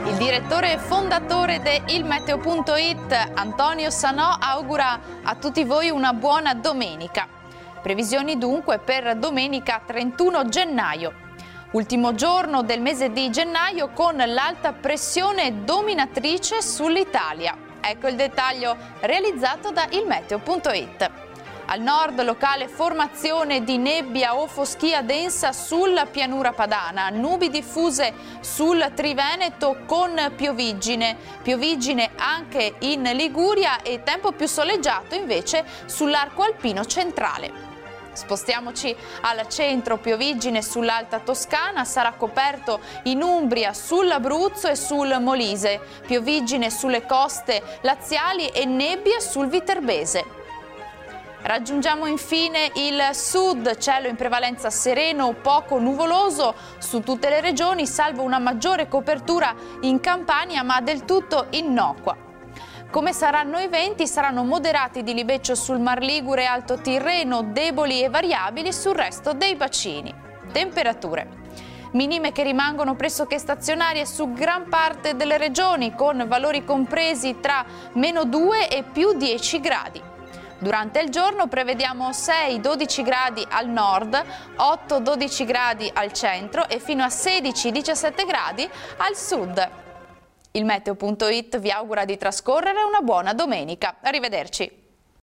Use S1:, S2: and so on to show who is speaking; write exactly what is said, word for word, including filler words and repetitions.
S1: Il direttore e fondatore di ilmeteo punto it, Antonio Sanò, augura a tutti voi una buona domenica. Previsioni dunque per domenica trentuno gennaio. Ultimo giorno del mese di gennaio con l'alta pressione dominatrice sull'Italia. Ecco il dettaglio realizzato da ilmeteo punto it. Al nord locale formazione di nebbia o foschia densa sulla pianura padana, nubi diffuse sul Triveneto con pioviggine, pioviggine anche in Liguria e tempo più soleggiato invece sull'arco alpino centrale. Spostiamoci al centro, pioviggine sull'Alta Toscana, sarà coperto in Umbria, sull'Abruzzo e sul Molise, pioviggine sulle coste laziali e nebbia sul Viterbese. Raggiungiamo infine il sud, cielo in prevalenza sereno o poco nuvoloso su tutte le regioni, salvo una maggiore copertura in Campania, ma del tutto innocua. Come saranno i venti? Saranno moderati di libeccio sul Mar Ligure e Alto Tirreno, deboli e variabili sul resto dei bacini. Temperature minime che rimangono pressoché stazionarie su gran parte delle regioni, con valori compresi tra meno due e più dieci gradi. Durante il giorno prevediamo sei dodici gradi al nord, otto dodici gradi al centro e fino a sedici diciassette gradi al sud. ilmeteo punto it vi augura di trascorrere una buona domenica. Arrivederci.